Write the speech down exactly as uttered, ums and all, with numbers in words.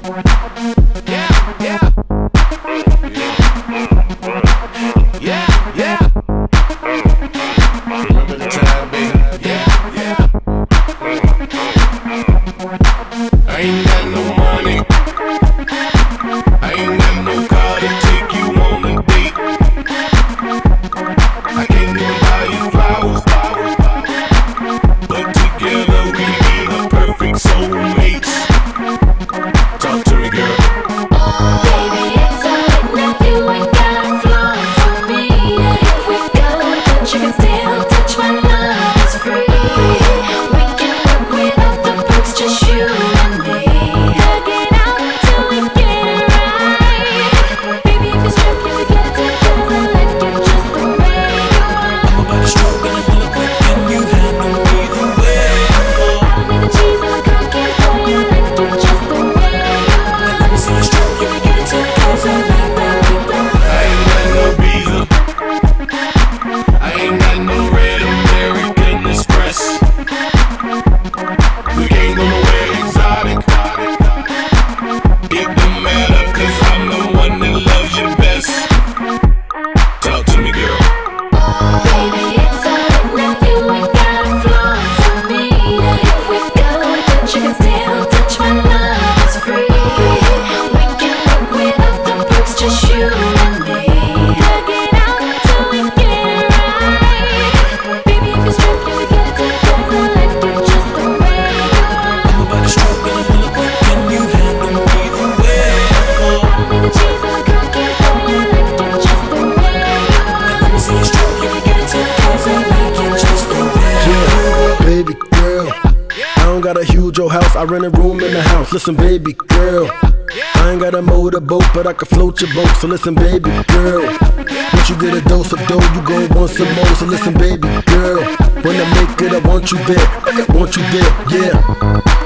got a huge old house, I rent a room in the house. Listen, baby girl, I ain't got a motorboat, but I can float your boat. So listen, baby girl, once you get a dose of dough, you gon' want some more. So listen, baby girl, when I make it, I want you there, I want you there, yeah.